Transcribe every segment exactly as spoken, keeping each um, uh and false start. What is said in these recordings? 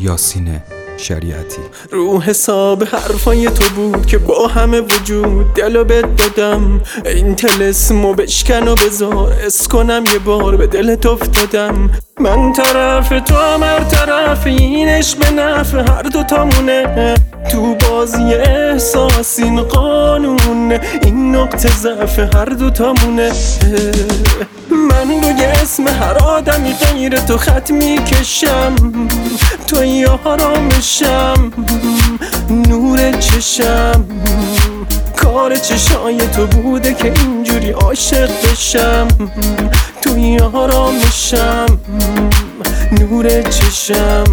یاسین شریعتی. رو حساب حرفای تو بود که با همه وجود دلو بهت دادم، این طلسمو بشکن و بذار اس کنم یه بار به دلت افتادم. من طرف تو هم هر طرف، اینش به نفع هر دوتامونه، تو بازی احساس این قانون، این نقطه ضعف هر دوتامونه. من روی اسم هر آدمی غیر تو خط میکشم، تو یارامشم، نور چشم، کار چشای تو بوده که اینجوری عاشق بشم، تو یارامشم، نور چشم.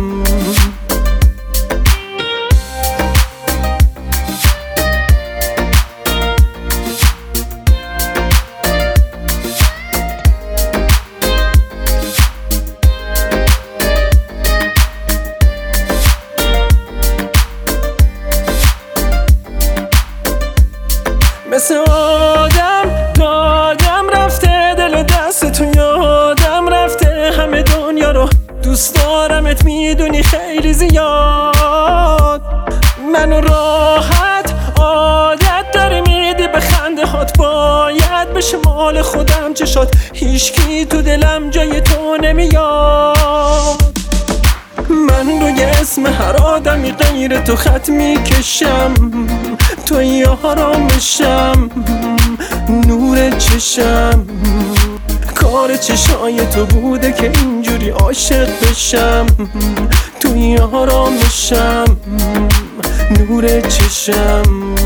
مثل آدم دادم رفته، دل دست تو یادم رفته، همه دنیا رو دوست دارمت میدونی خیلی زیاد. منو راحت عادت داری میدی به خنده هات، باید بشه مال خودم چشات، هیچکی تو دلم جای تو نمیاد. من روی اسم هر آدمی غیر تو خط میکشم، تو یارامشم، نور چشم، کار چشای تو بوده که اینجوری عاشق بشم، تو یارامشم، نور چشم.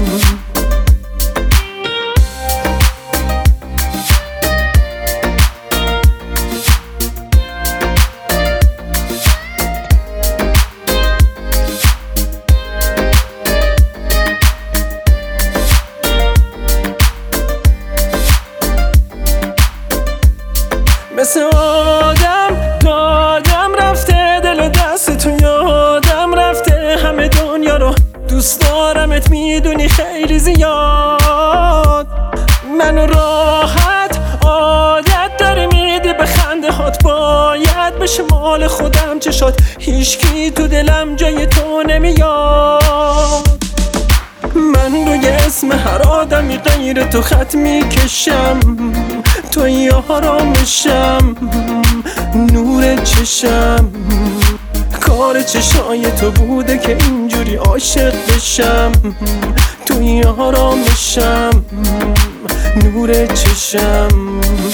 مثل آدم دادم رفته، دل دست تو یادم رفته، همه دنیا رو دوست دارمت میدونی خیلی زیاد. منو راحت عادت داری میدی به خنده هات، باید بشه مال خودم چشات، هیچکی تو دلم جای تو نمیاد. من روی اسم هر آدمی غیر تو خط میکشم، تو یارامشم، نور چشم، کار چشای تو بوده که اینجوری عاشق بشم، تو یارامشم، نور چشم.